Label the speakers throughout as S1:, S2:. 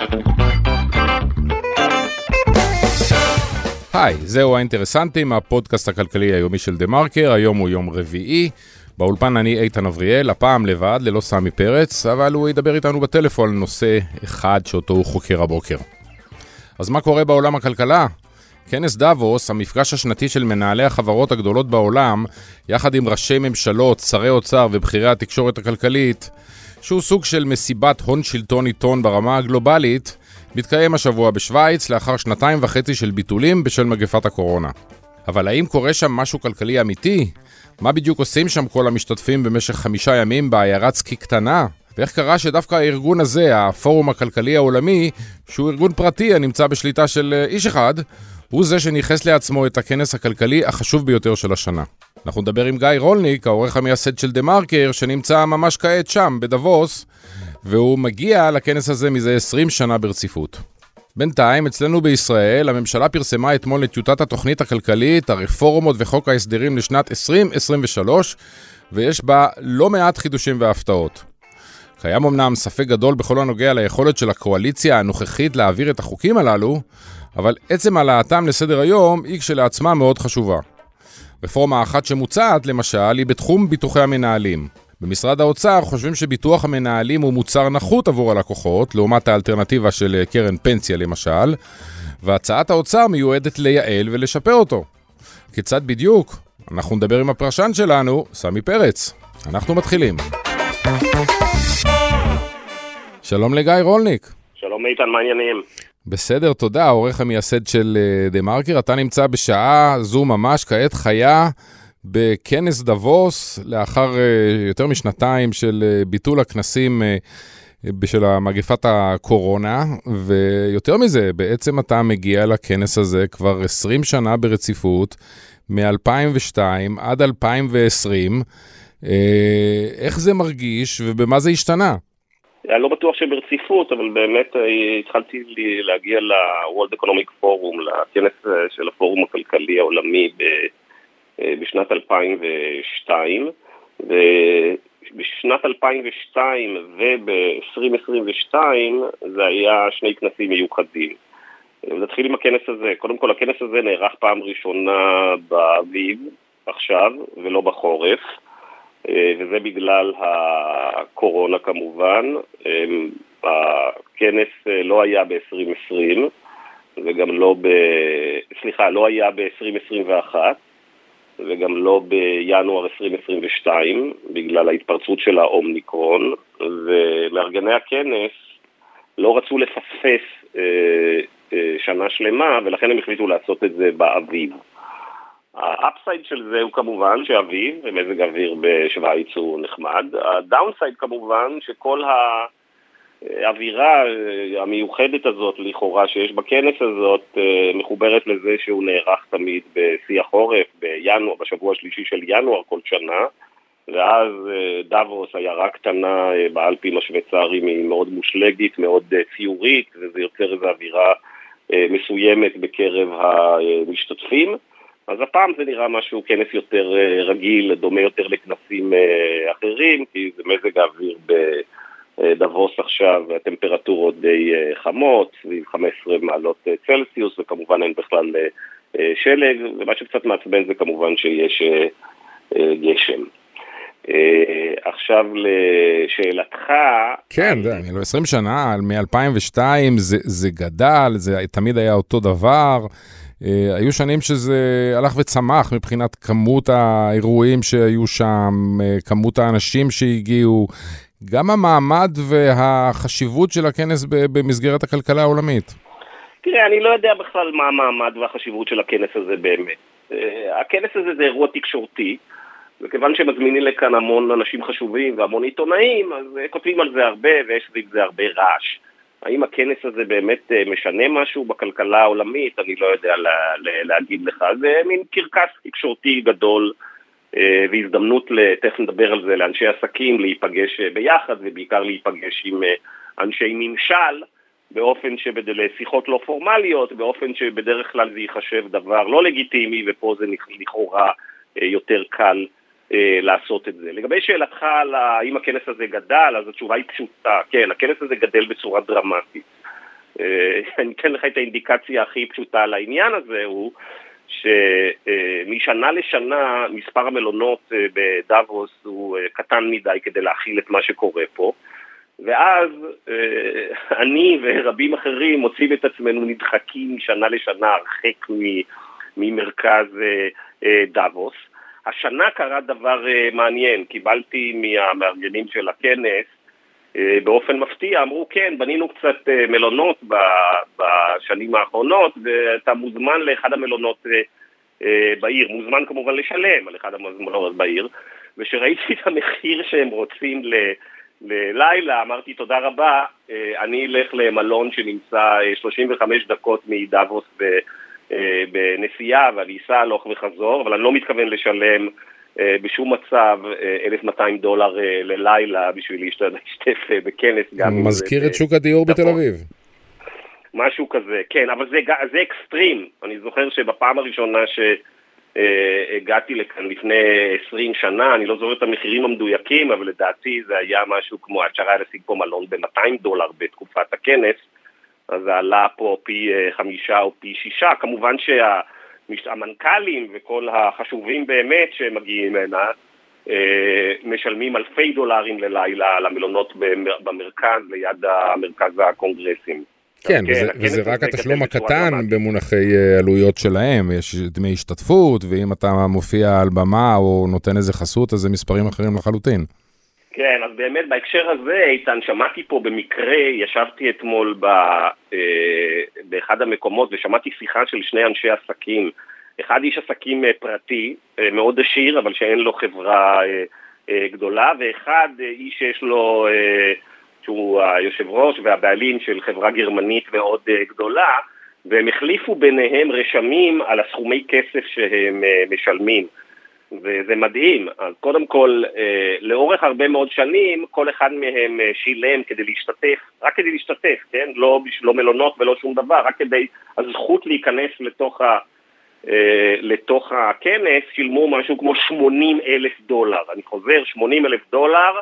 S1: היי, זהו האינטרסנטים, הפודקאסט הכלכלי היומי של דה מרקר. היום הוא יום רביעי. באולפן אני איתן אבריאל, הפעם לבד, ללא סמי פרץ, אבל הוא ידבר איתנו בטלפון על נושא אחד שאותו הוא חוקר הבוקר. אז מה קורה בעולם הכלכלה? כנס דאבוס, המפגש השנתי של מנהלי החברות הגדולות בעולם, יחד עם ראשי ממשלות, שרי אוצר ובכירי התקשורת הכלכלית, שהוא סוג של מסיבת הון שלטון עיתון ברמה הגלובלית, מתקיים השבוע בשוויץ לאחר 2.5 של ביטולים בשל מגפת הקורונה. אבל האם קורה שם משהו כלכלי אמיתי? מה בדיוק עושים שם כל המשתתפים במשך 5 ימים בעיירת סקי קטנה? ואיך קרה שדווקא הארגון הזה, הפורום הכלכלי העולמי, שהוא ארגון פרטי הנמצא בשליטה של איש אחד, הוא זה שניחס לעצמו את הכנס הכלכלי החשוב ביותר של השנה. אנחנו נדבר עם גיא רולניק, העורך המייסד של דה מרקר, שנמצא ממש כעת שם, בדאבוס, והוא מגיע לכנס הזה מזה 20 שנה ברציפות. בינתיים, אצלנו בישראל, הממשלה פרסמה אתמול את טיוטת התוכנית הכלכלית, הרפורמות וחוק ההסדרים לשנת 2023, ויש בה לא מעט חידושים והפתעות. קיים אמנם ספק גדול בכל הנוגע ליכולת של הקואליציה הנוכחית להעביר את החוקים הללו, אבל עצם העלאתם לסדר היום היא כשלעצמה מאוד חשובה. רפורמה אחת שמוצעת, למשל, היא בתחום ביטוחי המנהלים. במשרד האוצר חושבים שביטוח המנהלים הוא מוצר נחות עבור הלקוחות, לעומת האלטרנטיבה של קרן פנסיה למשל, והצעת האוצר מיועדת לייעל ולשפר אותו. כיצד בדיוק? אנחנו נדבר עם הפרשן שלנו, סמי פרץ. אנחנו מתחילים. שלום לגיא רולניק.
S2: שלום איתן, מה העניינים?
S1: בסדר, תודה, העורך המייסד של דה מרקר. אתה נמצא בשעה זו ממש כעת חיה בכנס דאבוס, לאחר יותר משנתיים של ביטול הכנסים בשל מגפת הקורונה, ויותר מזה, בעצם אתה מגיע לכנס הזה כבר 20 שנה ברציפות, מ-2002 עד 2020. איך זה מרגיש ובמה זה השתנה?
S2: אני לא בטוח שברציפות, אבל באמת התחלתי להגיע ל-World Economic Forum, לכנס של הפורום הכלכלי העולמי בשנת 2002, ובשנת 2002 וב-2022 זה היה 2 כנסים מיוחדים. נתחיל עם הכנס הזה. קודם כל, הכנס הזה נערך פעם ראשונה באביב עכשיו ולא בחורף, וזה בגלל הקורונה כמובן. הכנס לא היה ב-2020 וגם לא היה ב-2021 וגם לא בינואר 2022 בגלל ההתפרצות של האומניקרון, ומארגני הכנס לא רצו לפספס שנה שלמה, ולכן הם החליטו לעשות את זה באביב. האפסייד של זה הוא כמובן שאביב ומזג האוויר בשוויץ הוא נחמד. הדאונסייד כמובן שכל האווירה המיוחדת הזאת לכאורה שיש בכנס הזאת מחוברת לזה שהוא נערך תמיד בשיא החורף, בינואר, בשבוע השלישי של ינואר כל שנה, ואז דאבוס עיירה קטנה באלפים השוויצריים היא מאוד מושלגית, מאוד ציורית, וזה יוצר איזו אווירה מסוימת בקרב המשתתפים. אז הפעם זה נראה משהו כנס יותר רגיל, דומה יותר לכנסים אחרים, כי זה מזג האוויר בדאבוס עכשיו, והטמפרטורות די חמות, סביב 15 מעלות צלסיוס, וכמובן אין בכלל שלג, ומה שקצת מעצבן זה כמובן שיש גשם. עכשיו לשאלתך...
S1: כן, אני לא 20 שנה, מ-2002 זה גדל, זה תמיד היה אותו דבר. היו שנים שזה הלך וצמח מבחינת כמות האירועים שהיו שם, כמות האנשים שהגיעו, גם המעמד והחשיבות של הכנס במסגרת הכלכלה העולמית.
S2: תראה, אני לא יודע בכלל מה המעמד והחשיבות של הכנס הזה באמת. הכנס הזה זה אירוע תקשורתי, וכיוון שמזמינים לכאן המון אנשים חשובים והמון עיתונאים, אז כותבים על זה הרבה ויש זה הרבה רעש. האם הכנס הזה באמת משנה משהו בכלכלה העולמית? אני לא יודע להגיד לך. זה מין קרקס תקשורתי גדול, והזדמנות, תכף נדבר על זה, לאנשי עסקים להיפגש ביחד, ובעיקר להיפגש עם אנשי ממשל, באופן שבשיחות לא פורמליות, באופן שבדרך כלל זה ייחשב דבר לא לגיטימי, ופה זה לכאורה יותר קל לעשות את זה. לגבי שאלתך על האם הכנס הזה גדל, אז התשובה היא פשוטה. כן, הכנס הזה גדל בצורה דרמטית. אני אתן לך את האינדיקציה הכי פשוטה על העניין הזה, הוא שמשנה לשנה מספר המלונות בדאבוס הוא קטן מדי כדי להכיל את מה שקורה פה, ואז אני ורבים אחרים מוצאים את עצמנו נדחקים משנה לשנה הרחק ממרכז דאבוס. השנה קרה דבר מעניין, קיבלתי מהמארגנים של הכנס, באופן מפתיע, אמרו כן, בנינו קצת מלונות בשנים האחרונות, ואתה מוזמן לאחד המלונות בעיר, מוזמן כמובן לשלם על אחד המלונות בעיר, ושראיתי את המחיר שהם רוצים ללילה, אמרתי תודה רבה, אני אלך למלון שנמצא 35 דקות מדאבוס בנסיעה, ואני אסע הלוך וחזור, אבל אני לא מתכוון לשלם בשום מצב $1,200 ללילה בשביל להשתתף בכנס.
S1: מזכיר את שוק הדיור בתל אביב.
S2: משהו כזה, כן, אבל זה אקסטרים. אני זוכר שבפעם הראשונה שהגעתי לכאן לפני 20 שנה, אני לא זוכר את המחירים המדויקים, אבל לדעתי זה היה משהו כמו, אפשר היה להשיג פה מלון $200 בתקופת הכנס, אז זה עלה פה פי 5 או פי 6, כמובן המנכ"לים וכל החשובים באמת שמגיעים הנה, משלמים $אלפי ללילה למלונות במרכז, ליד המרכז הקונגרסים.
S1: כן, וזה רק התשלום הקטן במונחי עלויות שלהם, יש דמי השתתפות, ואם אתה מופיע על במה או נותן איזה חסות, אז זה מספרים אחרים לחלוטין.
S2: כן, אז באמת בהקשר הזה, איתן, שמעתי פה במקרה, ישבתי אתמול באחד המקומות ושמעתי שיחה של שני אנשי עסקים, אחד איש עסקים פרטי, מאוד עשיר, אבל שאין לו חברה גדולה, ואחד איש שיש לו, שהוא היושב ראש והבעלים של חברה גרמנית מאוד גדולה, והם החליפו ביניהם רשמים על הסכומי כסף שהם משלמים. וזה מדהים. אז קודם כל, לאורך הרבה מאוד שנים, כל אחד מהם שילם כדי להשתתף, רק כדי להשתתף, כן? לא מלונות ולא שום דבר, רק כדי הזכות להיכנס לתוך הכנס, שילמו משהו כמו $80,000. אני חוזר, $80,000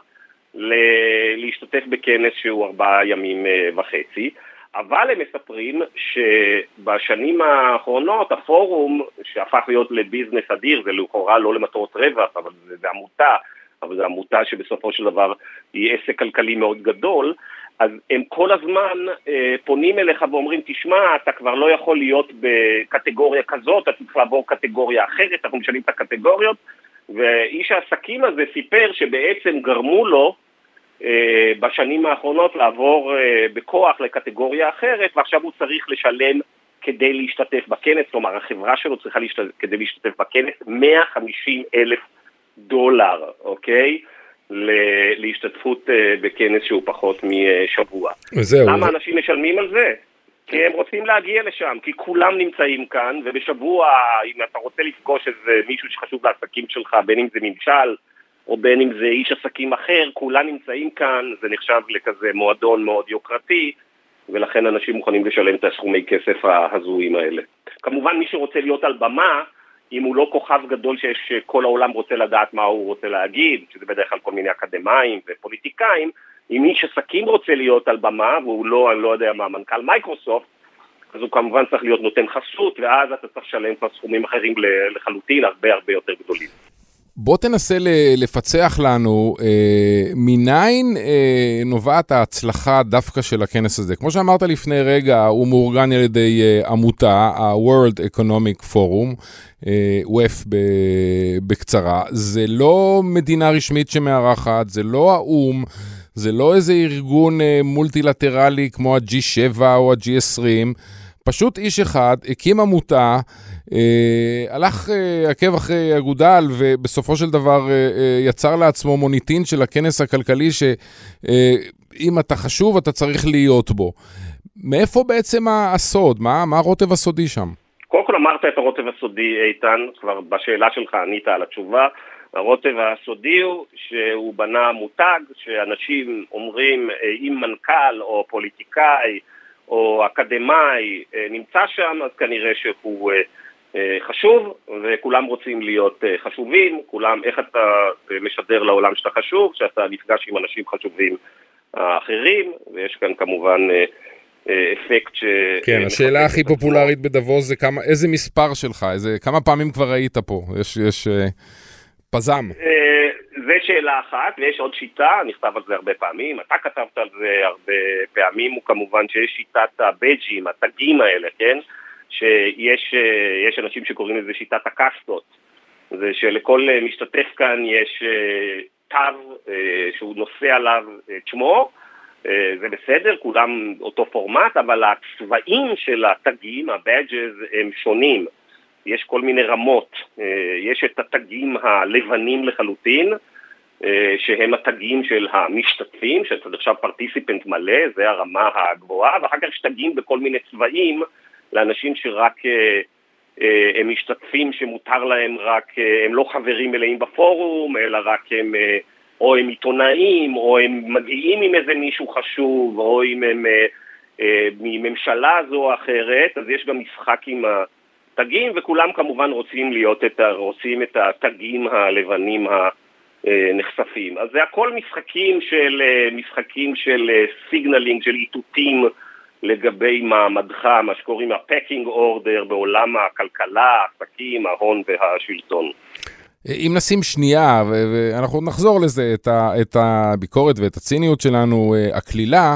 S2: להשתתף בכנס שהוא 4 ימים וחצי. אבל הם מספרים שבשנים האחרונות הפורום שהפך להיות לביזנס אדיר, זה לכאורה לא למטרות רווח, אבל זה עמותה, אבל זה עמותה שבסופו של דבר היא עסק כלכלי מאוד גדול, אז הם כל הזמן פונים אליך ואומרים, תשמע, אתה כבר לא יכול להיות בקטגוריה כזאת, אתה צריך לעבור קטגוריה אחרת, אנחנו משנים את הקטגוריות, ואיש העסקים הזה סיפר שבעצם גרמו לו, בשנים האחרונות לעבור בכוח לקטגוריה אחרת, ועכשיו הוא צריך לשלם כדי להשתתף בכנס, כלומר החברה שלו צריכה כדי להשתתף בכנס $150,000, אוקיי? להשתתפות בכנס שהוא פחות משבוע. למה אנשים משלמים על זה? כי הם רוצים להגיע לשם, כי כולם נמצאים כאן, ובשבוע, אם אתה רוצה לפגוש איזה מישהו שחשוב לעסקים שלך, בין אם זה ממשל, או בין אם זה איש עסקים אחר, כולם נמצאים כאן, זה נחשב לכזה מועדון מאוד יוקרתי, ולכן אנשים מוכנים לשלם את הסכומי כסף ההזויים האלה. כמובן מי שרוצה להיות על במה, אם הוא לא כוכב גדול שכל העולם רוצה לדעת מה הוא רוצה להגיד, שזה בדרך כלל כל מיני אקדמיים ופוליטיקאים, אם איש עסקים רוצה להיות על במה, והוא לא, אני לא יודע מה, מנכ"ל מייקרוסופט, אז הוא כמובן צריך להיות נותן חסות, ואז אתה צריך לשלם כבר סכומים אחרים לחלוטין, הרבה הרבה יותר גדולים.
S1: בוא תנסה לפצח לנו מניין נובעת ההצלחה דווקא של הכנס הזה. כמו שאמרת לפני רגע, הוא מאורגן על ידי עמותה, ה-World Economic Forum, WEF בקצרה. זה לא מדינה רשמית שמארחת, זה לא האום, זה לא איזה ארגון מולטילטרלי כמו ה-G7 או ה-G20, פשוט איש אחד הקים עמותה, הלך עקב אחרי אגודל ובסופו של דבר יצר לעצמו מוניטין של הכנס הכלכלי שאם אתה חשוב אתה צריך להיות בו. מאיפה בעצם הסוד? מה הרוטב הסודי שם?
S2: קודם כל אמרת את הרוטב הסודי, איתן, כבר בשאלה שלך ענית על התשובה. הרוטב הסודי הוא שהוא בנה מותג שאנשים אומרים אם מנכ"ל או פוליטיקאי או אקדמאי נמצא שם, אז כנראה שהוא חשוב, וכולם רוצים להיות חשובים, כולם, איך אתה משדר לעולם שאתה חשוב, שאתה נפגש עם אנשים חשובים אחרים, ויש כאן כמובן אפקט ש...
S1: כן, השאלה הכי פופולרית בדבוס זה איזה מספר שלך, כמה פעמים כבר ראית פה? יש פזם.
S2: זה שאלה אחת, ויש עוד שיטה, נכתב על זה הרבה פעמים, אתה כתבת על זה הרבה פעמים, וכמובן שיש שיטת הבג'ים, התגים האלה, כן? שיש אנשים שקוראים לזה שיטת הקסטות, זה שלכל משתתף כאן יש תו שהוא נושא עליו את שמו, זה בסדר, כולם אותו פורמט, אבל הצבעים של התגים, הבאג'ז, הם שונים. יש כל מיני רמות. יש את התגים הלבנים לחלוטין, שהם התגים של המשתתפים, שאתה עכשיו פרטיסיפנט מלא, זה הרמה הגבוהה, ואחר כך יש תגים בכל מיני צבעים, לאנשים שרק הם משתתפים שמותר להם רק, הם לא חברים מלאים בפורום, אלא רק הם... או הם עיתונאים, או הם מגיעים עם איזה מישהו חשוב, או אם הם מממשלה זו או אחרת, אז יש גם משחק עם התגים, וכולם כמובן רוצים את התגים הלבנים הנחשפים. אז זה הכל משחקים של סיגנלינג, של איתותים לגבי מעמדך, מה שקוראים הפקינג אורדר בעולם הכלכלה, העסקים, ההון והשלטון.
S1: אם נשים שנייה, ואנחנו נחזור לזה, את הביקורת ואת הציניות שלנו, הכלילה,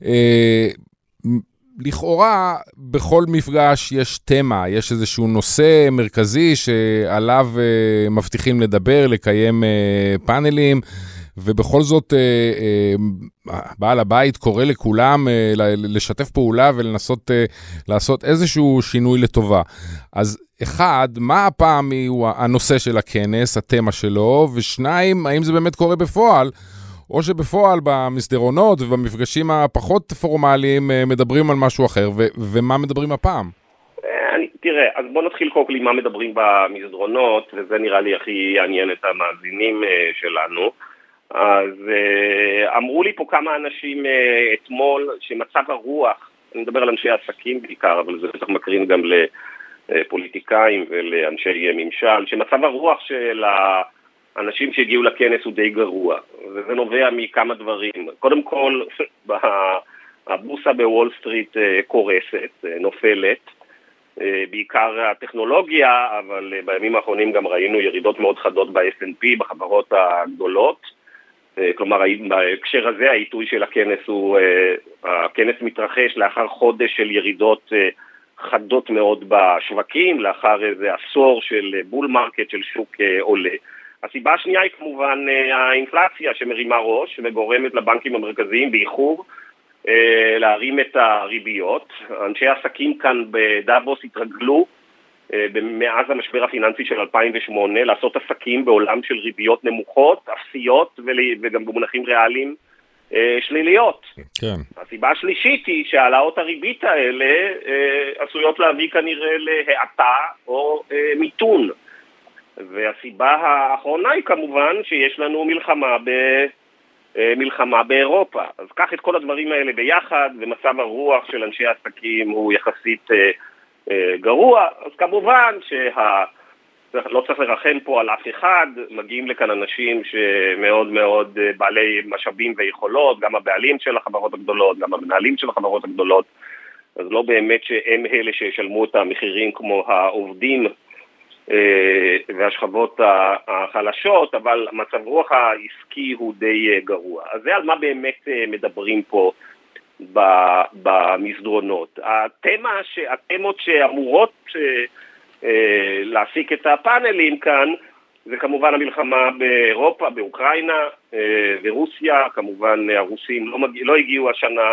S1: לכאורה בכל מפגש יש תמה, יש איזשהו נושא מרכזי שעליו מבטיחים לדבר, לקיים פאנלים, ובכל זאת בעל הבית קורא לכולם לשתף פעולה ולנסות לעשות איזשהו שינוי לטובה. אז אחד, מה הפעם הוא הנושא של הכנס, התמה שלו, ושניים, האם זה באמת קורה בפועל, או שבפועל במסדרונות ובמפגשים הפחות פורמליים מדברים על משהו אחר, ומה מדברים הפעם?
S2: תראה, אז בוא נתחיל קודם כל מה מדברים במסדרונות, וזה נראה לי הכי יעניין את המאזינים שלנו. אז אמרו לי פה כמה אנשים אתמול שמצב הרוח, אני מדבר על אנשי עסקים בעיקר, אבל זה בטח מקרין גם לפוליטיקאים ולאנשי ממשל, שמצב הרוח של האנשים שהגיעו לכנס הוא די גרוע, וזה נובע מכמה דברים. קודם כל, הבורסה בוול סטריט קורסת, נופלת, בעיקר הטכנולוגיה, אבל בימים האחרונים גם ראינו ירידות מאוד חדות ב-S&P, בחברות הגדולות. כלומר, בהקשר הזה העיתוי של הכנס הכנס מתרחש לאחר חודש של ירידות חדות מאוד בשווקים, לאחר איזה עשור של בול מרקט של שוק עולה. הסיבה השנייה היא כמובן האינפלציה שמרימה ראש וגורמת לבנקים המרכזיים באיחור להרים את הריביות. אנשי העסקים כאן בדאבוס התרגלו מאז המשבר הפיננסי של 2008 לעשות עסקים בעולם של ריביות נמוכות, אפסיות וגם במונחים ריאליים שליליות. כן. הסיבה השלישית היא שהעלאות הריבית האלה עשויות להביא כנראה להאטה או מיתון. והסיבה האחרונה היא כמובן שיש לנו מלחמה באירופה. אז קח את כל הדברים האלה ביחד, ומצב הרוח של אנשי העסקים הוא יחסית גרוע. אז כמובן לא צריך לרחם פה על אף אחד, מגיעים לכאן אנשים שמאוד מאוד בעלי משאבים ויכולות, גם הבעלים של החברות הגדולות, גם המנהלים של החברות הגדולות, אז לא באמת שהם אלה שישלמו את המחירים כמו העובדים והשכבות החלשות, אבל מצב רוח העסקי הוא די גרוע. אז זה על מה באמת מדברים פה במסדרונות. התמות שאמורות להעסיק את הפאנלים כאן, זה כמובן המלחמה באירופה, באוקראינה ורוסיה. כמובן הרוסים לא הגיעו השנה,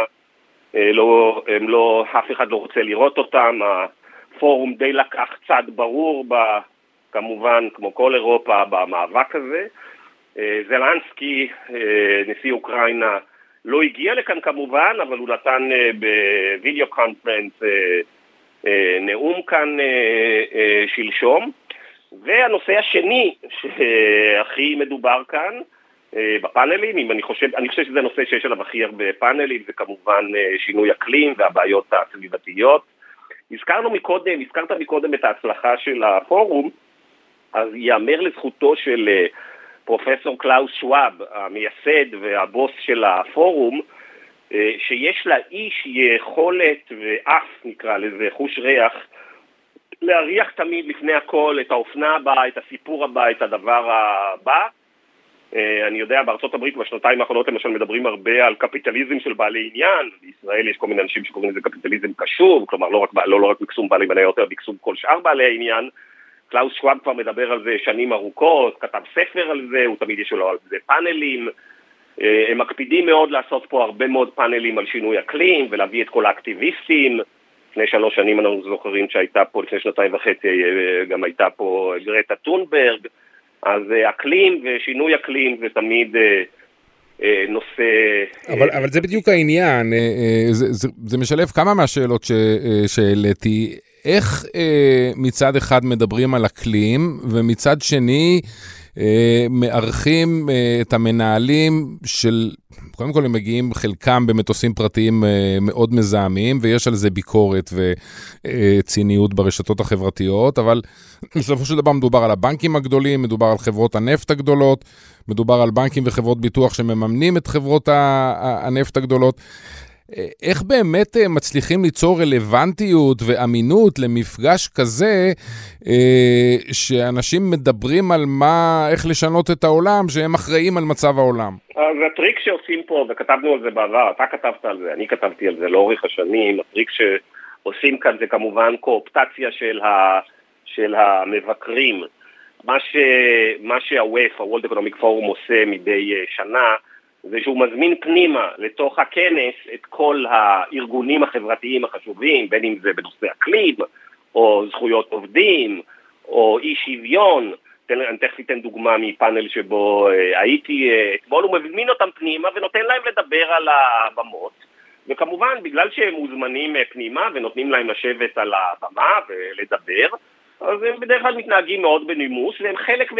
S2: אף אחד לא רוצה לראות אותם. הפורום די לקח צד ברור, כמובן כמו כל אירופה, במאבק הזה. זלנסקי, נשיא אוקראינה, לא הגיע לכאן כמובן, אבל הוא נתן בווידאו קונפרנס נאום כאן שלשום. והנושא השני שהכי מדובר כאן בפאנלים, אני חושב שזה נושא שיש עליו הכי הרבה פאנלים, זה כמובן שינוי אקלים והבעיות הסביבתיות. הזכרת מקודם את ההצלחה של הפורום, אז יאמר לזכותו של פרופסור קלאוס שוואב, המייסד והבוס של הפורום, שיש לאיש יכולת ואף, נקרא לזה, חוש ריח, להריח תמיד לפני הכל את האופנה הבאה, את הסיפור הבא, את הדבר הבא. אני יודע, בארצות הברית בשנתיים האחרונות למשל מדברים הרבה על קפיטליזם של בעלי עניין. בישראל יש כל מיני אנשים שקוראים לזה קפיטליזם קשור, כלומר לא רק בקסום בעלי מניות, אלא בקסום כל שאר בעלי העניין. קלאוס שוואב כבר מדבר על זה שנים ארוכות, כתב ספר על זה, הוא תמיד יש לו על זה פאנלים. הם מקפידים מאוד לעשות פה הרבה מאוד פאנלים על שינוי אקלים ולהביא את כל האקטיביסטים. לפני 3 שנים אנחנו זוכרים שהייתה פה, לפני 2.5 גם הייתה פה גרטה טונברג. אז אקלים ושינוי אקלים זה תמיד נושא...
S1: אבל זה בדיוק העניין, זה משלב כמה מהשאלות שהעליתי. איך מצד אחד מדברים על אקלים, ומצד שני מערכים את המנהלים של, קודם כל הם מגיעים חלקם במטוסים פרטיים מאוד מזהמים, ויש על זה ביקורת וציניות ברשתות החברתיות, אבל בסופו של דבר מדובר על הבנקים הגדולים, מדובר על חברות הנפט הגדולות, מדובר על בנקים וחברות ביטוח שמממנים את חברות הנפט הגדולות. איך באמת מצליחים ליצור רלוונטיות ואמינות למפגש כזה, שאנשים מדברים על איך לשנות את העולם, שהם אחראים על מצב העולם?
S2: אז הטריק שעושים פה, וכתבנו על זה בעבר, אתה כתבת על זה, אני כתבתי על זה לאורך השנים, הטריק שעושים כאן זה כמובן קואופטציה של המבקרים. מה שה-WEF, ה-World Economic Forum, עושה מדי שנה, זה שהוא מזמין פנימה לתוך הכנס את כל הארגונים החברתיים החשובים, בין אם זה בנושא אקלים, או זכויות עובדים, או אי שוויון. אני תכף אתן דוגמה מפאנל שבו הייתי אתמול, הוא מזמין אותם פנימה ונותן להם לדבר על הבמות. וכמובן, בגלל שהם מוזמנים פנימה ונותנים להם לשבת על הבמה ולדבר, אז הם בדרך כלל מתנהגים מאוד בנימוס, והם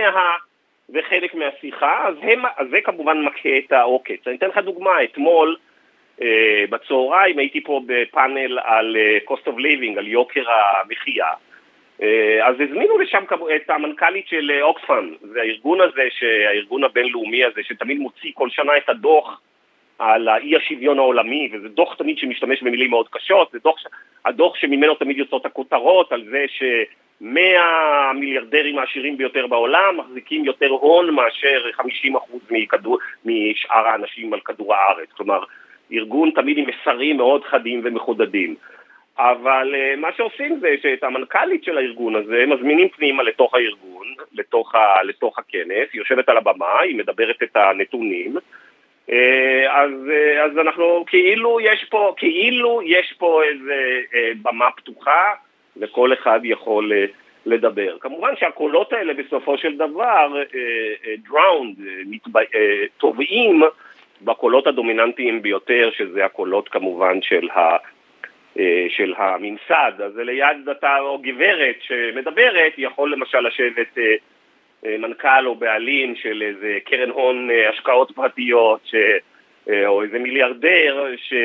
S2: חלק מהשיחה, אז זה כמובן מכה את העוקץ. אני אתן לך דוגמה, אתמול בצהריים הייתי פה בפאנל על cost of living, על יוקר המחיה, אז הזמינו לשם את המנכ"לית של אוקספם, זה הארגון הבינלאומי הזה, שתמיד מוציא כל שנה את הדוח על האי השוויון העולמי, וזה דוח תמיד שמשתמש במילים מאוד קשות, זה הדוח שממנו תמיד יוצאות הכותרות על זה 100 המיליארדרים העשירים ביותר בעולם מחזיקים יותר הון מאשר 50% משאר האנשים על כדור הארץ. כלומר, ארגון תמיד עם מסרים מאוד חדים ומחודדים. אבל מה שעושים זה שאת המנכ"לית של הארגון הזה מזמינים פנימה לתוך הארגון, לתוך הכנס, היא יושבת על הבמה, היא מדברת את הנתונים, אז אנחנו כאילו יש פה איזה במה פתוחה, וכל אחד יכול לדבר. כמובן שהקולות האלה בסופו של דבר טובעים בקולות הדומיננטיים ביותר, שזה הקולות כמובן של הממסד. אז ליד דתה או גברת שמדברת, יכול למשל לשבת מנכ"ל או בעלים של איזה קרן הון השקעות פרטיות, או איזה מיליארדר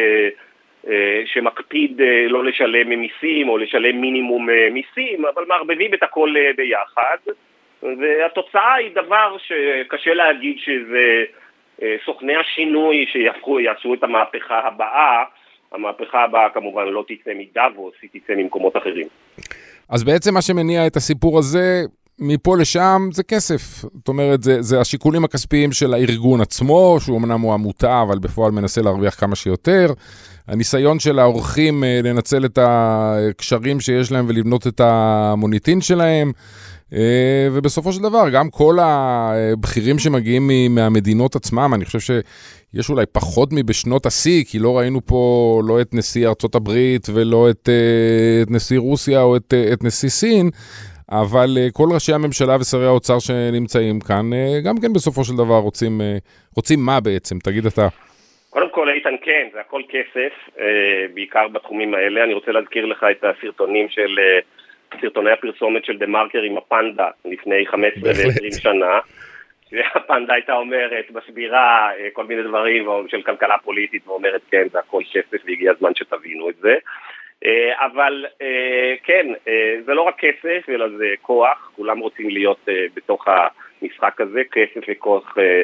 S2: שמקפיד לא לשלם מיסים או לשלם מינימום מיסים, אבל מערבבים את הכל ביחד, והתוצאה היא דבר שקשה להגיד שזה סוכני השינוי שיעשו את המהפכה הבאה. המהפכה הבאה כמובן לא תצא מדאבוס, היא תצא ממקומות אחרים.
S1: אז בעצם מה שמניע את הסיפור הזה מפה לשם זה כסף. זאת אומרת, זה השיקולים הכספיים של הארגון עצמו, שהוא אמנם הוא עמותה, אבל בפועל מנסה להרוויח כמה שיותר. הניסיון של האורחים לנצל את הקשרים שיש להם ולבנות את המוניטין שלהם, ובסופו של דבר גם כל הבכירים שמגיעים מהמדינות עצמם, אני חושב שיש אולי פחות מבשנות השיא, כי לא ראינו פה לא את נשיא ארצות הברית ולא את נשיא רוסיה או את נשיא סין, אבל כל ראשי הממשלה ושרי האוצר שנמצאים כאן, גם כן בסופו של דבר רוצים מה בעצם? תגיד אתה.
S2: קודם כל, איתן, כן, זה הכל כסף, בעיקר בתחומים האלה. אני רוצה להזכיר לך את סרטוני הפרסומת של דה מרקר עם הפנדה לפני 15 ו-20 שנה. הפנדה הייתה אומרת, מסבירה כל מיני דברים של כלכלה פוליטית, ואומרת, כן, זה הכל כסף, והגיע הזמן שתבינו את זה. אבל כן, זה לא רק כסף, אלא זה כוח, כולם רוצים להיות בתוך המשחק הזה, כסף וכוח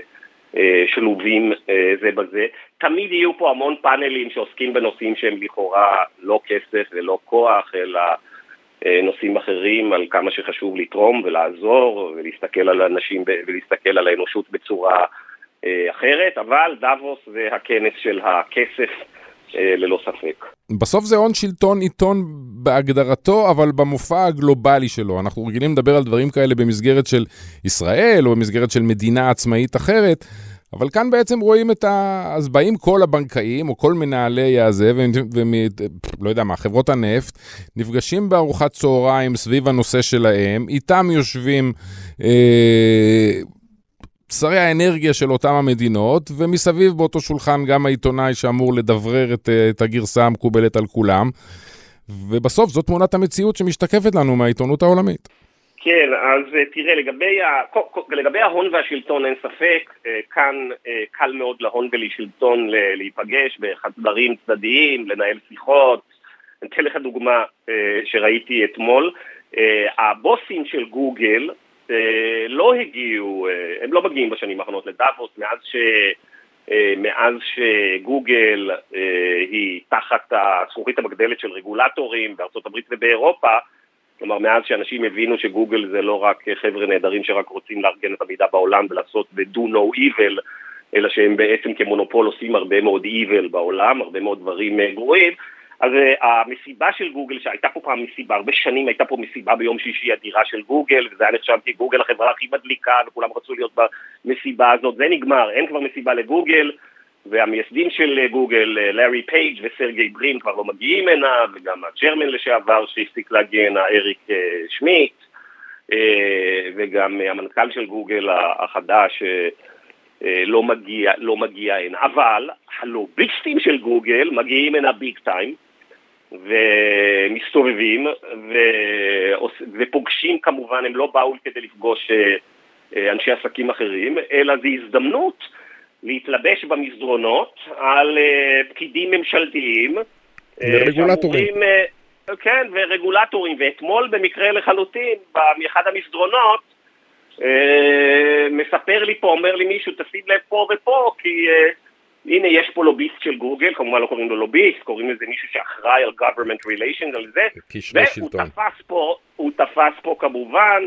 S2: שלובים זה בזה. תמיד יהיו פה המון פאנלים שעוסקים בנושאים שהם לכאורה לא כסף ולא כוח, אלא נושאים אחרים על כמה שחשוב לתרום ולעזור ולהסתכל על אנשים ולהסתכל על האנושות בצורה אחרת, אבל דאבוס זה הכנס של הכסף ללא ספק.
S1: בסוף זה הון שלטון עיתון בהגדרתו, אבל במופע הגלובלי שלו. אנחנו רגילים לדבר על דברים כאלה במסגרת של ישראל, או במסגרת של מדינה עצמאית אחרת, אבל כאן בעצם רואים אז באים כל הבנקאים, או כל מנהלי הזה, לא יודע מה, חברות הנפט, נפגשים בארוחת צהריים סביב הנושא שלהם, איתם יושבים שרי האנרגיה של אותם המדינות, ומסביב באותו שולחן גם העיתונאי שאמור לדברר את הגרסה המקובלת על כולם, ובסוף זאת תמונת המציאות שמשתקפת לנו מהעיתונות העולמית.
S2: כן, אז תראה, לגבי ההון והשלטון אין ספק, כאן קל מאוד להון ולשלטון להיפגש בחדרים צדדיים, לנהל שיחות. אני אתן לך דוגמה שראיתי אתמול, הבוסים של גוגל, לא הגיעו, הם לא מגיעים בשנים האחרונות לדאבוס, מאז שגוגל היא תחת הזכוכית המגדלת של רגולטורים בארצות הברית ובאירופה, כלומר מאז שאנשים הבינו שגוגל זה לא רק חבר'ה נהדרים שרק רוצים לארגן את המידע בעולם ולעשות do no evil, אלא שהם בעצם כמונופול עושים הרבה מאוד evil בעולם, הרבה מאוד דברים גרועים. אז המסיבה של גוגל, שהייתה פה פעם מסיבה, הרבה שנים הייתה פה מסיבה ביום שישי אדירה של גוגל, וזה היה נחשב כי גוגל החברה הכי מדליקה, וכולם רצו להיות במסיבה הזאת, זה נגמר, אין כבר מסיבה לגוגל, והמייסדים של גוגל, לארי פייג' וסרגי ברין כבר לא מגיעים הנה, וגם הג'רמן לשעבר שהפסיק להגיע הנה, אריק שמיט, וגם המנכ"ל של גוגל החדש לא מגיע הנה, אבל הלוביסטים של גוגל מגיעים הנה ביג טיים, ומסתובבים ופוגשים, כמובן הם לא באו כדי לפגוש אנשי עסקים אחרים, אלא זו הזדמנות להתלבש במסדרונות על פקידים ממשלתיים
S1: ורגולטורים.
S2: כן, ורגולטורים, ואתמול במקרה לחלוטין באחד המסדרונות מספר לי פה, אומר לי מישהו תשים לב פה ופה, כי הנה יש פה לוביסט של גוגל, כמובן לא קוראים לו לוביסט, קוראים לזה מישהו שאחראי על government relations, על זה, והוא תפס פה כמובן,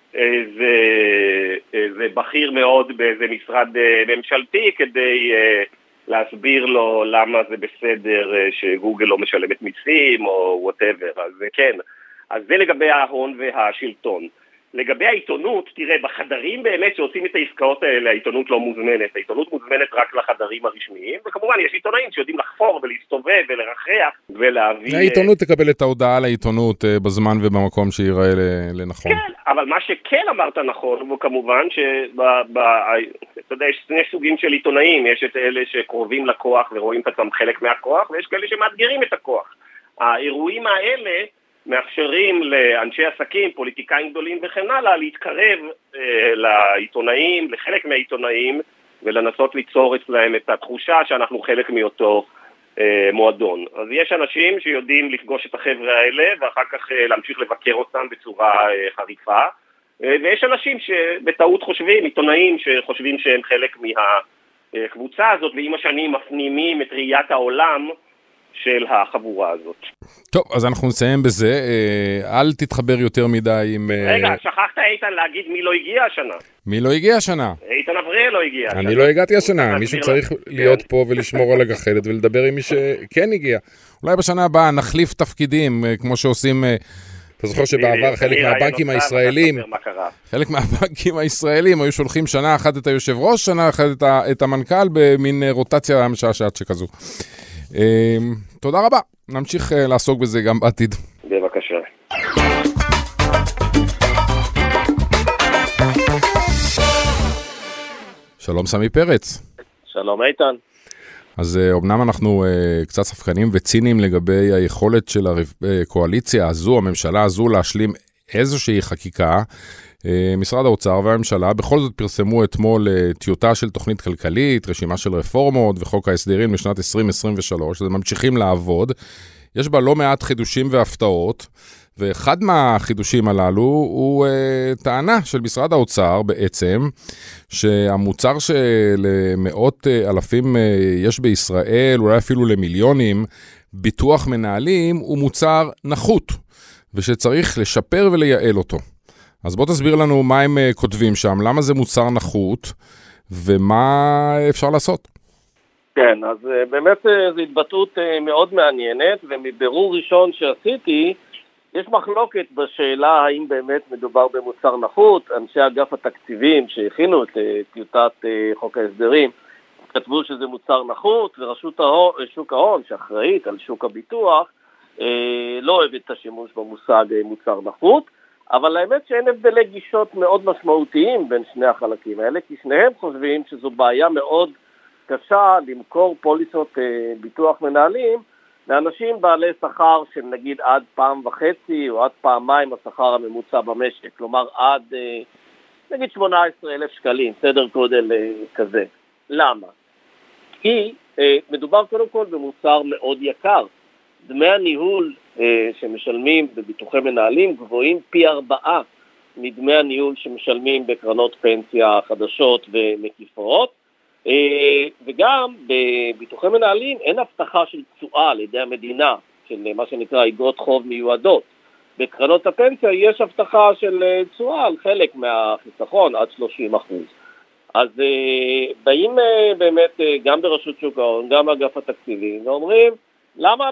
S2: זה בכיר מאוד באיזה משרד ממשלתי, כדי להסביר לו למה זה בסדר שגוגל לא משלמת מיסים או whatever, אז כן, אז זה לגבי ההון והשלטון. לגבי העיתונות, תראה, בחדרים באמת שעושים את העסקאות האלה, העיתונות לא מוזמנת, העיתונות מוזמנת רק לחדרים הרשמיים, וכמובן יש עיתונאים שיודעים לחפור ולהסתובב ולרחח ולהביא...
S1: העיתונות תקבל את ההודעה לעיתונות בזמן ובמקום שיראה לנכון.
S2: כן, אבל מה שכן אמרת נכון, וכמובן אתה יודע, יש שני סוגים של עיתונאים, יש את אלה שקרובים לכוח ורואים את עצמם חלק מהכוח, ויש כאלה שמאתגרים את הכוח. האירועים האלה מאפשרים לאנשי עסקים, פוליטיקאים גדולים וכן הלאה, להתקרב לעיתונאים, לחלק מהעיתונאים, ולנסות ליצור אצלהם את התחושה שאנחנו חלק מאותו מועדון. אז יש אנשים שיודעים לפגוש את החבר'ה האלה, ואחר כך להמשיך לבקר אותם בצורה חריפה, ויש אנשים שבטעות חושבים, עיתונאים שחושבים שהם חלק מהקבוצה הזאת, ועם השנים מפנימים את ראיית העולם, של החבורה הזאת.
S1: טוב, אז אנחנו נסיים בזה. אל תתחבר יותר מדי עם...
S2: רגע, שכחת איתן להגיד מי לא הגיע השנה.
S1: מי לא הגיע השנה?
S2: איתן אבריאל לא הגיע השנה.
S1: אני לא הגעתי השנה. מישהו צריך להיות פה ולשמור על הגחלת ולדבר עם מי שכן הגיע. אולי בשנה הבאה נחליף תפקידים, כמו שעושים... אתה זוכר שבעבר חלק מהבנקים הישראלים היו שולחים שנה אחת את היושב ראש, שנה אחת את המנכ"ל במין רוטציה משעשעת שכזו. תודה רבה, נמשיך לעסוק בזה גם בעתיד.
S2: בבקשה.
S1: שלום סמי פרץ.
S2: שלום איתן.
S1: אז אמנם אנחנו קצת ספקנים וציניים לגבי היכולת של הקואליציה הזו, הממשלה הזו, להשלים איזושהי חקיקה. משרד האוצר והממשלה בכל זאת פרסמו אתמול טיוטה של תוכנית כלכלית, רשימה של רפורמות וחוק ההסדרים לשנת 2023, אז הם ממשיכים לעבוד. יש בה לא מעט חידושים והפתעות, ואחד מהחידושים הללו הוא טענה של משרד האוצר בעצם, שהמוצר שלמאות אלפים יש בישראל, אולי אפילו למיליונים, ביטוח מנהלים, הוא מוצר נחות, ושצריך לשפר ולייעל אותו. אז בוא תסביר לנו מה הם כותבים שם, למה זה מוצר נחות, ומה אפשר לעשות.
S3: כן, אז באמת זו התבטאות מאוד מעניינת, ומבירור ראשון שעשיתי, יש מחלוקת בשאלה האם באמת מדובר במוצר נחות. אנשי אגף התקציבים שהכינו את טיוטת חוק ההסדרים, כתבו שזה מוצר נחות, ורשות שוק ההון שאחראית על שוק הביטוח, לא אוהבת את השימוש במושג מוצר נחות, אבל האמת שאין הבדלי גישות מאוד משמעותיים בין שני החלקים האלה, כי שניהם חושבים שזו בעיה מאוד קשה למכור פוליסות ביטוח מנהלים לאנשים בעלי שכר של נגיד עד 1.5 או עד 2 השכר הממוצע במשק, כלומר עד נגיד 18,000 שקלים, סדר גודל כזה. למה? כי מדובר קודם כל במוצר מאוד יקר. דמי הניהול שמשלמים בביטוחי מנהלים גבוהים פי 4 מדמי הניהול שמשלמים בקרנות פנסיה חדשות ומקיפות, וגם בביטוחי מנהלים אין הבטחה של תשואה על ידי המדינה, של מה שנקרא איגרות חוב מיועדות. בקרנות הפנסיה יש הבטחה של תשואה על חלק מהחיסכון עד 30%. אז באים באמת גם ברשות שוק ההון, גם אגף התקציבים, ואומרים למה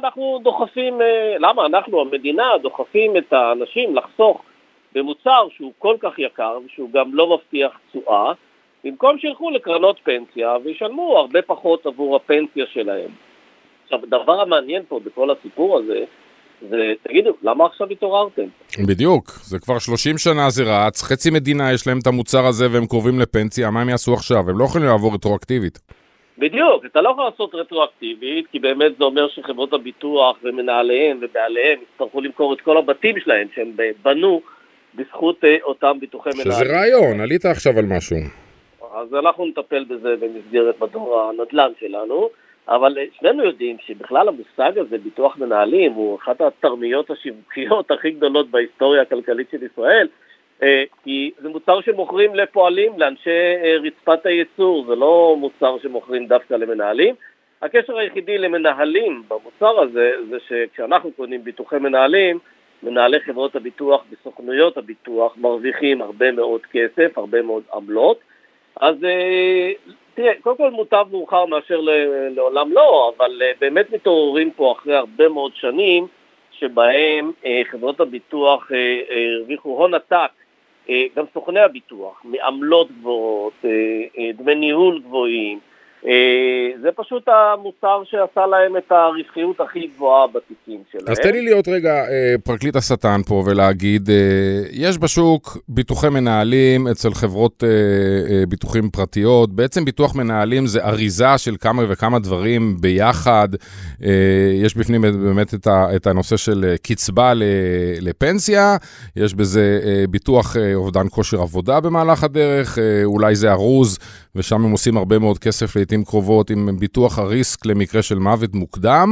S3: אנחנו, המדינה, דוחפים את האנשים לחסוך במוצר שהוא כל כך יקר ושהוא גם לא מבטיח תשואה, במקום שילכו לקרנות פנסיה וישלמו הרבה פחות עבור הפנסיה שלהם. עכשיו, הדבר המעניין פה בכל הסיפור הזה, זה, תגידו, למה עכשיו התעוררתם?
S1: בדיוק, זה כבר 30 שנה זה רץ, חצי מדינה יש להם את המוצר הזה והם קרובים לפנסיה, מה הם יעשו עכשיו? הם לא יכולים לעבור רטרואקטיבית.
S3: בדיוק, אתה לא יכול לעשות רטרואקטיבית, כי באמת זה אומר שחברות הביטוח ומנהליהם ובעליהם יצטרכו למכור את כל הבתים שלהם שהם בנו בזכות אותם ביטוחי מנהלים.
S1: שזה רעיון, עלית עכשיו על משהו.
S3: אז אנחנו נטפל בזה במסגרת מדור הנדל"ן שלנו, אבל שנינו יודעים שבכלל המושג הזה, ביטוח מנהלים, הוא אחת התרמיות השיווקיות הכי גדולות בהיסטוריה הכלכלית של ישראל, כי זה מוצר שמוכרים לפועלים, לאנשי רצפת הייצור, זה לא מוצר שמוכרים דווקא למנהלים. הקשר היחידי למנהלים במוצר הזה, זה שכשאנחנו קונים ביטוחי מנהלים, מנהלי חברות הביטוח בסוכנויות הביטוח מרוויחים הרבה מאוד כסף, הרבה מאוד עמלות. אז תראה, קודם כל מוטב מאוחר מאשר לעולם לא, אבל באמת מתעוררים פה אחרי הרבה מאוד שנים, שבהם חברות הביטוח הרוויחו הון עתק, גם סוכני הביטוח, מעמלות גבוהות, דמי ניהול גבוהים, זה פשוט המוצר שעשה להם את הרווחיות הכי גבוהה בתיקים שלהם.
S1: אז תן לי להיות רגע פרקליט השטן פה ולהגיד, יש בשוק ביטוחי מנהלים אצל חברות ביטוחים פרטיות, בעצם ביטוח מנהלים זה אריזה של כמה וכמה דברים ביחד, יש בפנים באמת את הנושא של קצבה לפנסיה, יש בזה ביטוח אובדן כושר עבודה במהלך הדרך, אולי זה ארוז, ושם הם עושים הרבה מאוד כסף לעתים קרובות עם ביטוח הריסק למקרה של מוות מוקדם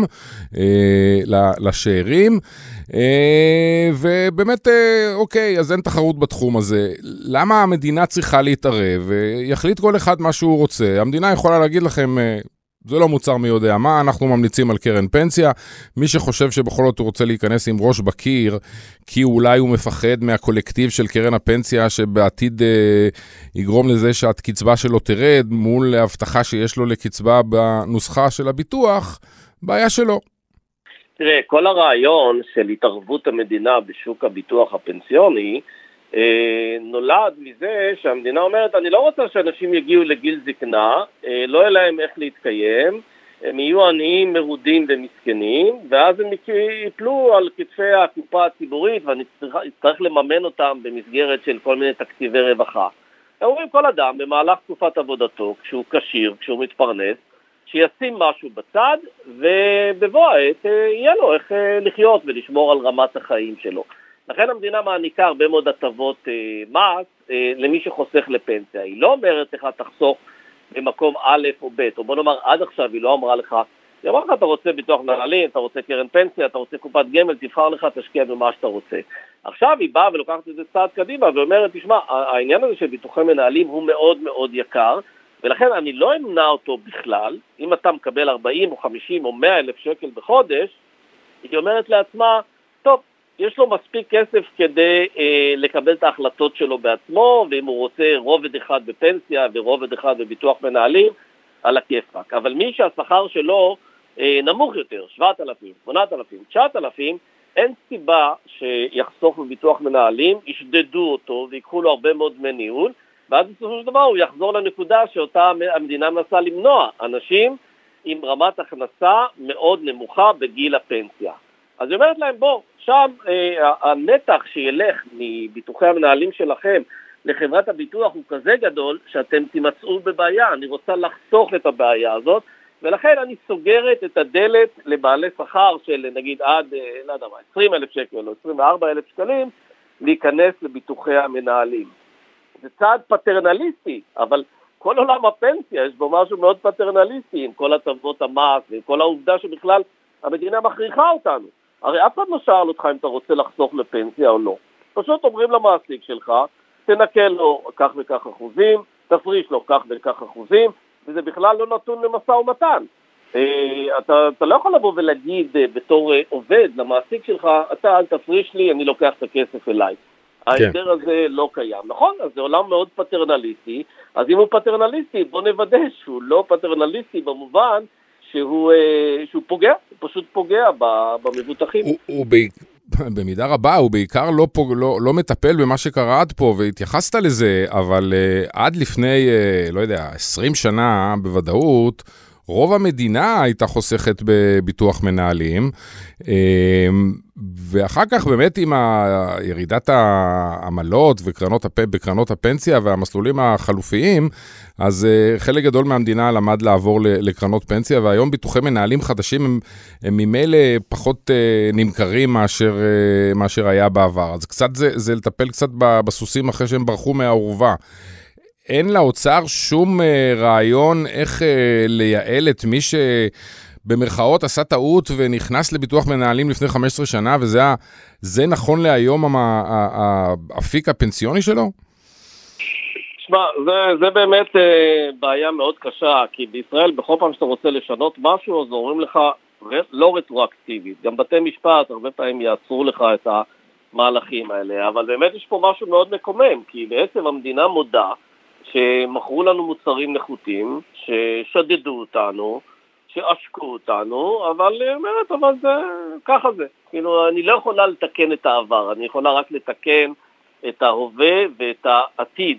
S1: לשארים, ובאמת אוקיי, אז אין תחרות בתחום הזה. למה המדינה צריכה להתערב? יחליט כל אחד מה שהוא רוצה. המדינה יכולה להגיד לכם, זה לא מוצר מי יודע מה, אנחנו ממליצים על קרן פנסיה. מי שחושב שבכל זאת הוא רוצה להיכנס עם ראש בקיר, כי אולי הוא מפחד מהקולקטיב של קרן הפנסיה, שבעתיד יגרום לזה שהקצבה שלו תרד, מול ההבטחה שיש לו לקצבה בנוסחה של הביטוח, בעיה שלו.
S3: תראה, כל הרעיון של התערבות המדינה בשוק הביטוח הפנסיוני, נולד מזה שהמדינה אומרת, אני לא רוצה שאנשים יגיעו לגיל זקנה, לא יהיה להם איך להתקיים, הם יהיו עניים, מרודים ומסכנים, ואז הם ייפלו על כתפי הקופה הציבורית, ואני צריך לממן אותם במסגרת של כל מיני תקציבי רווחה. הם אומרים, כל אדם במהלך תקופת עבודתו, כשהוא כשיר, כשהוא מתפרנס, שישים משהו בצד, ובבוא העת יהיה לו איך לחיות ולשמור על רמת החיים שלו. לכן המדינה מעניקה הרבה מאוד הטבות מס למי שחוסך לפנסיה. היא לא אומרת לך תחסוך במקום א' או ב', או בוא נאמר עד עכשיו היא לא אמרה לך היא אמרה לך, אתה רוצה ביטוח מנהלים, אתה רוצה קרן פנסיה, אתה רוצה קופת גמל, תבחר לך, תשקיע במה שאתה רוצה. עכשיו היא באה ולוקחת את זה צעד קדימה, ואומרת, תשמע, העניין הזה של ביטוחי מנהלים הוא מאוד מאוד יקר, ולכן אני לא אמנע אותו בכלל. אם אתה מקבל 40 או 50 או 100 אלף שקל בחודש, היא אומרת לעצמה, טוב, יש לו מספיק כסף כדי לקבל את ההחלטות שלו בעצמו, ואם הוא רוצה רובד אחד בפנסיה ורובד אחד בביטוח מנהלים, על הכיפק. אבל מי שהשכר שלו נמוך יותר, 7,000, 8,000, 9,000, אין סיבה שיחסוך בביטוח מנהלים, ישדדו אותו ויקחו לו הרבה מאוד דמי ניהול, ואז בסופו של דבר הוא יחזור לנקודה שאותה המדינה מנסה למנוע, אנשים עם רמת הכנסה מאוד נמוכה בגיל הפנסיה. אז היא אומרת להם, בוא, שם הנתח שילך מביטוחי המנהלים שלכם לחברת הביטוח הוא כזה גדול שאתם תימצאו בבעיה. אני רוצה לחסוך את הבעיה הזאת, ולכן אני סוגרת את הדלת לבעלי שכר של נגיד עד, לא יודע מה, 20,000 שקל או 24,000 שקלים, להיכנס לביטוחי המנהלים. זה צעד פטרנליסטי, אבל כל עולם הפנסיה יש בו משהו מאוד פטרנליסטי, עם כל הטבות המס ועם כל העובדה שבכלל המדינה מכריחה אותנו. הרי אף אחד לא שאל אותך אם אתה רוצה לחסוך לפנסיה או לא. פשוט אומרים למעסיק שלך, תנקל לו כך וכך אחוזים, תפריש לו כך וכך אחוזים, וזה בכלל לא נתון למשא ומתן. אתה לא יכול לבוא ולהגיד בתור עובד למעסיק שלך, אתה אל תפריש לי, אני לוקח את הכסף אליי. ההסדר הזה לא קיים. נכון, אז זה עולם מאוד פטרנליסטי, אז אם הוא פטרנליסטי, בוא נוודא שהוא לא פטרנליסטי במובן שהוא פוגע, הוא פשוט פוגע במבוטחים.
S1: במידה רבה הוא בעיקר לא מטפל במה שקרה עד פה, והתייחסת לזה, אבל עד לפני, לא יודע, 20 שנה בוודאות, רוב המדינה הייתה חוסכת בביטוח מנהלים, ואחר כך באמת עם ירידת העמלות בקרנות הפנסיה והמסלולים החלופיים, אז חלק גדול מהמדינה למד לעבור לקרנות פנסיה, והיום ביטוחי מנהלים חדשים הם ממילא פחות נמכרים מאשר היה בעבר. אז קצת זה לטפל קצת בסוסים אחרי שהם ברחו מהעורבה. אין לאוצר שום רעיון איך לייעל את מי שבמרכאות עשה טעות ונכנס לביטוח מנהלים לפני 15 שנה, וזה נכון להיום האפיק הפנסיוני שלו?
S3: תשמע, זה באמת בעיה מאוד קשה, כי בישראל בכל פעם שאתה רוצה לשנות משהו, אז אומרים לך לא רטרואקטיבית. גם בתי משפט הרבה פעמים יעצרו לך את המהלכים האלה, אבל באמת יש פה משהו מאוד מקומם, כי בעצם המדינה מודה שמכרו לנו מוצרים נחותים, ששדדו אותנו, שעשקו אותנו, אבל אומרת, אבל זה, ככה זה. כאילו, אני לא יכולה לתקן את העבר, אני יכולה רק לתקן את ההווה ואת העתיד.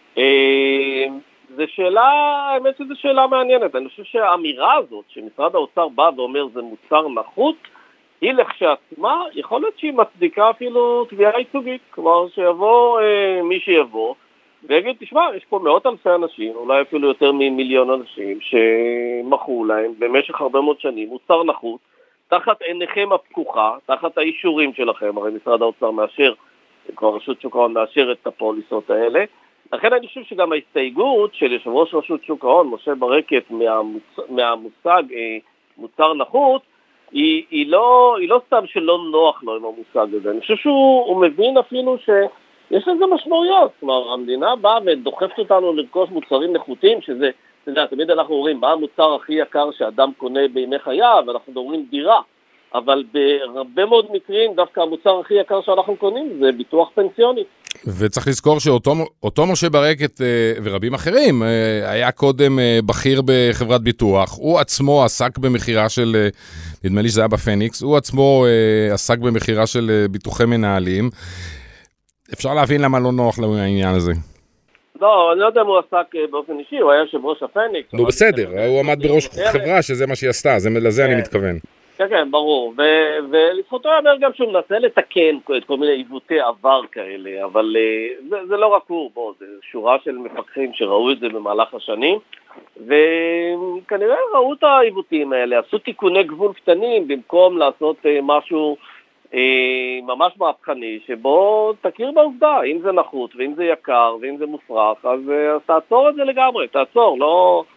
S3: זו שאלה, האמת שזו שאלה מעניינת. אני חושב שהאמירה הזאת, שמשרד האוצר בא ואומר זה מוצר נחות, היא לכשעצמה, יכול להיות שהיא מצדיקה אפילו תביעה ייצוגית. כלומר, שיבוא מי שיבוא, ויגיד, תשמע, יש פה מאות אלפי אנשים, אולי אפילו יותר ממיליון אנשים, שמכרו להם במשך הרבה מאוד שנים, מוצר נחות, תחת עיניכם הפקוחה, תחת האישורים שלכם, הרי משרד האוצר מאשר, כבר רשות שוק ההון מאשר את הפוליסות האלה, לכן אני חושב שגם ההסתייגות של יושב ראש רשות שוק ההון, משה ברקת, מהמושג מוצר נחות, היא לא סתם שלא נוח לו עם המושג הזה, אני חושב שהוא מבין אפילו יש לזה משמעויות, כלומר, המדינה באה ודוחפת אותנו לרכוש מוצרים נחותים, שזה, תמיד אנחנו אומרים, מה המוצר הכי יקר שאדם קונה בימי חייו, ואנחנו אומרים דירה, אבל בהרבה מאוד מקרים, דווקא המוצר הכי יקר שאנחנו קונים, זה ביטוח פנסיוני.
S1: וצריך לזכור שאותו משה ברקת ורבים אחרים, היה קודם בכיר בחברת ביטוח, הוא עצמו עסק במחירה של, נדמה לי שזה היה בפניקס, הוא עצמו עסק במחירה של ביטוחי מנהלים, אפשר להבין למה לא נוח לנו העניין הזה.
S3: לא, אני לא יודע אם הוא עסק באופן אישי, הוא היה יושב ראש הפניקס.
S1: נו בסדר, הוא עמד בראש חברה שזה מה שהיא עשתה, לזה אני מתכוון.
S3: כן, כן, ברור, ולזכותו אומר גם שהוא מנסה לתקן את כל מיני עיוותי עבר כאלה, אבל זה לא רק הוא, זה שורה של מפקחים שראו את זה במהלך השנים, וכנראה ראו את העיוותים האלה, עשו תיקוני גבול קטנים במקום לעשות משהו ממש מהפכני, שבו תכיר בעובדה, אם זה נחות, ואם זה יקר, ואם זה מופרך, אז תעצור את זה לגמרי, תעצור,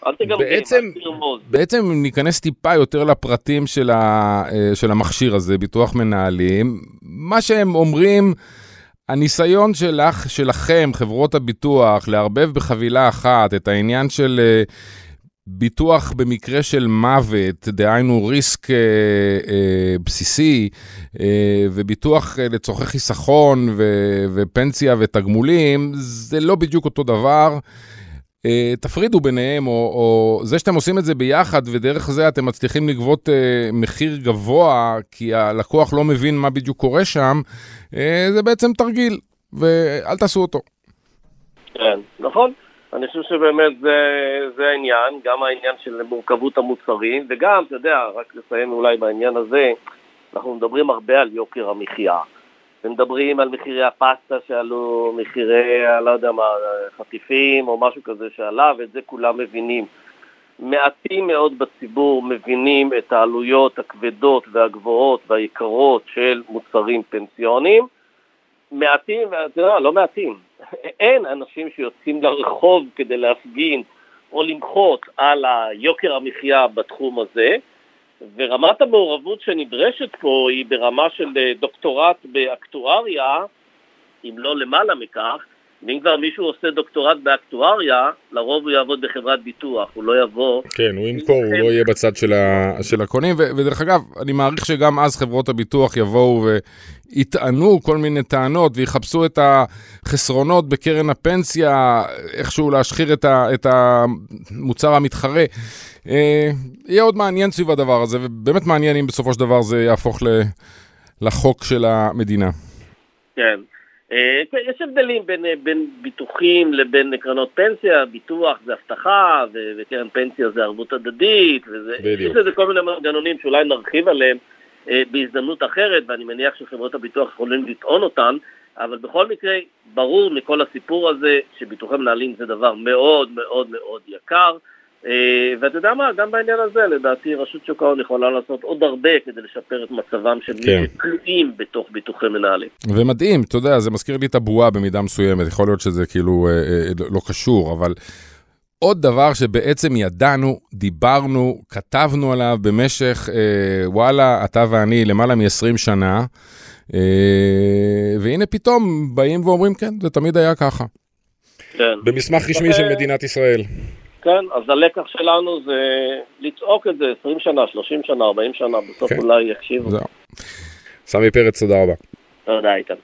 S3: אל תגמגם, אל תרמוז.
S1: בעצם ניכנס טיפה יותר לפרטים של המכשיר הזה, ביטוח מנהלים. מה שהם אומרים, הניסיון שלכם, חברות הביטוח, לערבב בחבילה אחת את העניין של ביטוח במקרה של מוות, דהיינו ריסק בסיסי, וביטוח לצורכי חיסכון ופנסיה ותגמולים, זה לא בדיוק אותו דבר. תפרידו ביניהם, או זה שאתם עושים את זה ביחד, ודרך זה אתם מצליחים לגבות מחיר גבוה, כי הלקוח לא מבין מה בדיוק קורה שם, זה בעצם תרגיל, ואל תעשו אותו.
S3: כן, נכון. אני חושב שבאמת זה העניין, גם העניין של מורכבות המוצרים, וגם, אתה יודע, רק לסיים אולי בעניין הזה, אנחנו מדברים הרבה על יוקר המחיה, ומדברים על מחירי הפסטה שעלו, מחירי, לא יודע מה, חטיפים או משהו כזה שעלה, ואת זה כולם מבינים. מעטים מאוד בציבור מבינים את העלויות הכבדות והגבוהות והיקרות של מוצרים פנסיוניים. מעטים, לא מעטים. אין אנשים שיוצאים לרחוב כדי להפגין או למחות על היוקר המחיה בתחום הזה, ורמת המעורבות שנדרשת פה היא ברמה של דוקטורט באקטואריה, אם לא למעלה מכך, ואם כבר מישהו עושה דוקטורט באקטואריה, לרוב הוא יעבוד בחברת ביטוח, הוא לא יבוא...
S1: כן, הוא ימכור, הוא לא יהיה בצד של הקונים, ודרך אגב, אני מעריך שגם אז חברות הביטוח יבואו ויטענו כל מיני טענות, ויחפשו את החסרונות בקרן הפנסיה, איכשהו להשחיר את המוצר המתחרה. יהיה עוד מעניין סביב הדבר הזה, ובאמת מעניין אם בסופו של דבר זה יהפוך לחוק של המדינה. כן.
S3: יש הבדלים בין ביטוחים לבין קרנות פנסיה, ביטוח זה הבטחה, וקרן פנסיה זה ערבות הדדית, יש לזה כל מיני מנגנונים שאולי נרחיב עליהם בהזדמנות אחרת, ואני מניח שחברות הביטוח יכולים לטעון אותן, אבל בכל מקרה ברור מכל הסיפור הזה שביטוחי מנהלים זה דבר מאוד מאוד מאוד יקר, ואתה יודע מה, גם בעניין הזה לדעתי רשות שוק ההון יכולה לעשות עוד הרבה כדי לשפר את מצבם של מי שתלויים בתוך ביטוחי מנהלים.
S1: ומדהים, אתה יודע, זה מזכיר לי את הבועה במידה מסוימת, יכול להיות שזה כאילו לא קשור, אבל עוד דבר שבעצם ידענו, דיברנו, כתבנו עליו במשך, וואלה, אתה ואני למעלה מ-20 שנה, והנה פתאום באים ואומרים, כן, זה תמיד היה ככה.
S3: כן.
S1: במסמך רשמי של מדינת ישראל.
S3: כן, אז הלקח שלנו זה לצעוק את זה 20 שנה, 30 שנה, 40 שנה, בסוף אולי יקשיבו.
S1: זהו. סמי פרץ, תודה רבה.
S3: תודה, איתן.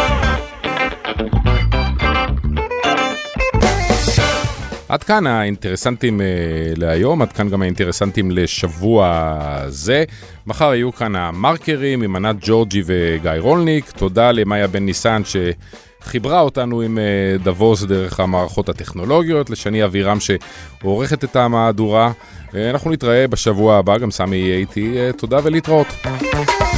S1: עד כאן האינטרסנטים להיום, עד כאן גם האינטרסנטים לשבוע זה. מחר יהיו כאן המרקרים עם ענת ג'ורג'י וגיא רולניק. תודה למאיה בן ניסן חיברה אותנו עם דבוס דרך המערכות הטכנולוגיות, לשני אבירם שעורכת את המהדורה. אנחנו נתראה בשבוע הבא, גם סמי יהיה איתי. תודה ולהתראות.